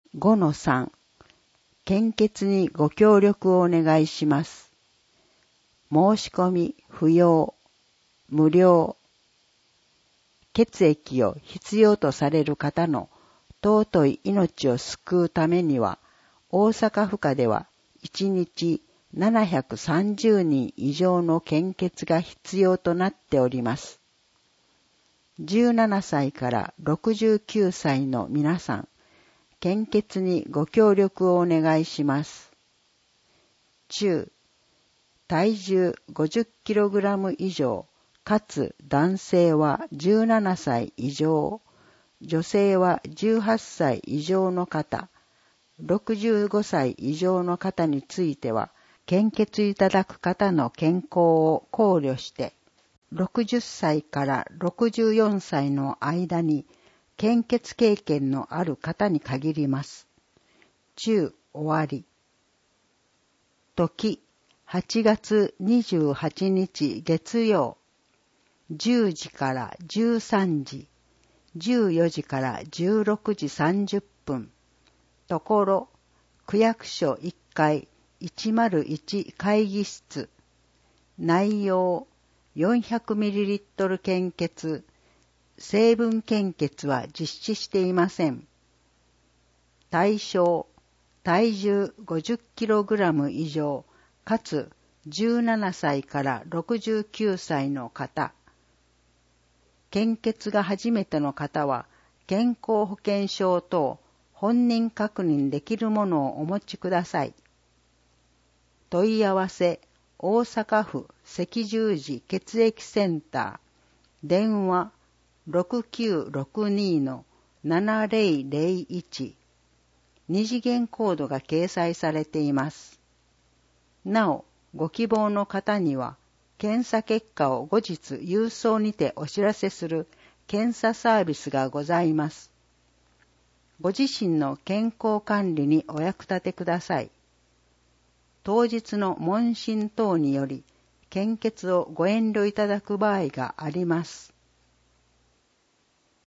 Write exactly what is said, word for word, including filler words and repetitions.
ごのさん、献血にご協力をお願いします。申し込み不要、無料。血液を必要とされる方の尊い命を救うためには、大阪府下ではいちにちななひゃくさんじゅうにん以上の献血が必要となっております。じゅうななさいからろくじゅうきゅうさいの皆さん、献血にご協力をお願いします。中、体重 ごじゅっキログラム 以上、かつ男性はじゅうななさい以上、女性はじゅうはっさい以上の方、ろくじゅうごさい以上の方については、献血いただく方の健康を考慮して、ろくじゅっさいからろくじゅうよんさいの間に献血経験のある方に限ります。中終わり。時、はちがつにじゅうはちにち月曜、じゅうじからじゅうさんじ、じゅうよじからじゅうろくじさんじゅっぷん。ところ、区役所いっかいいちまるいち会議室。内容、よんひゃくミリリットル 献血。成分献血は実施していません。対象、体重 ごじゅっキログラム 以上、かつじゅうななさいからろくじゅうきゅうさいの方。献血が初めての方は、健康保険証等本人確認できるものをお持ちください。問い合わせ、大阪府赤十字血液センター、電話 ろくきゅうろくに のななぜろぜろいち、二次元コードが掲載されています。なお、ご希望の方には、検査結果を後日郵送にてお知らせする検査サービスがございます。ご自身の健康管理にお役立てください。当日の問診等により、献血をご遠慮いただく場合があります。